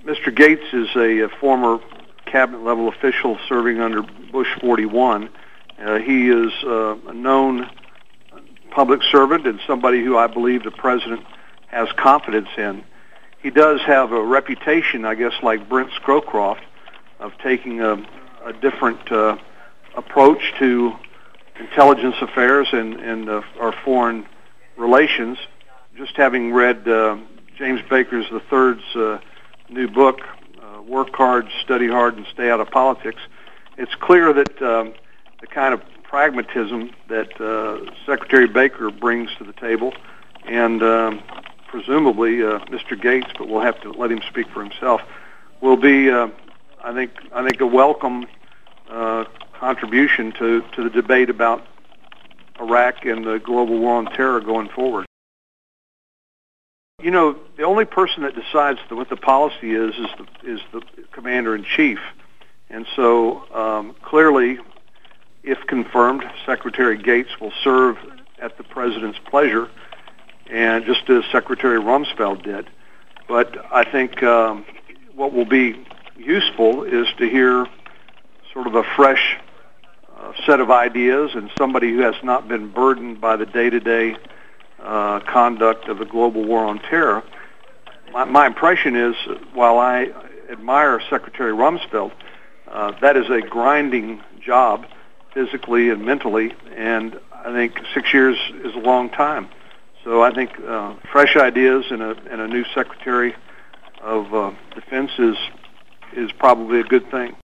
Mr. Gates is a former cabinet-level official serving under Bush 41. He is a known public servant and somebody who I believe the president has confidence in. He does have a reputation, I guess, like Brent Scowcroft, of taking a different approach to intelligence affairs and our foreign relations. Just having read James Baker III's new book, Work Hard, Study Hard, and Stay Out of Politics, it's clear that the kind of pragmatism that Secretary Baker brings to the table, and presumably Mr. Gates, but we'll have to let him speak for himself, will be, I think, a welcome contribution to the debate about Iraq and the global war on terror going forward. You know, the only person that decides what the policy is the commander-in-chief. And so clearly, if confirmed, Secretary Gates will serve at the president's pleasure, and just as Secretary Rumsfeld did. But I think what will be useful is to hear sort of a fresh set of ideas and somebody who has not been burdened by the day-to-day conduct of the global war on terror. My impression is, while I admire Secretary Rumsfeld, that is a grinding job, physically and mentally, and I think 6 years is a long time. So I think fresh ideas and a new Secretary of Defense is probably a good thing.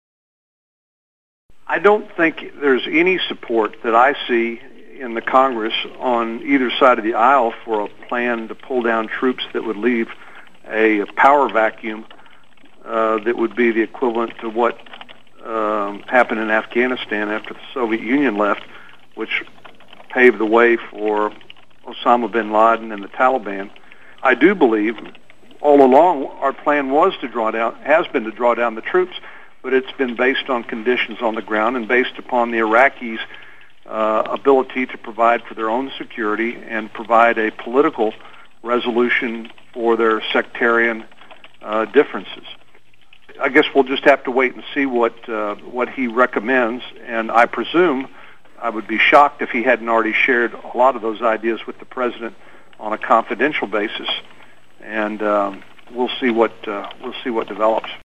I don't think there's any support that I see in the Congress on either side of the aisle for a plan to pull down troops that would leave a power vacuum that would be the equivalent to what happened in Afghanistan after the Soviet Union left, which paved the way for Osama bin Laden and the Taliban. I do believe all along our plan has been to draw down the troops, but it's been based on conditions on the ground and based upon the Iraqis' ability to provide for their own security and provide a political resolution for their sectarian differences. I guess we'll just have to wait and see what he recommends, and I presume I would be shocked if he hadn't already shared a lot of those ideas with the president on a confidential basis, and we'll see what develops.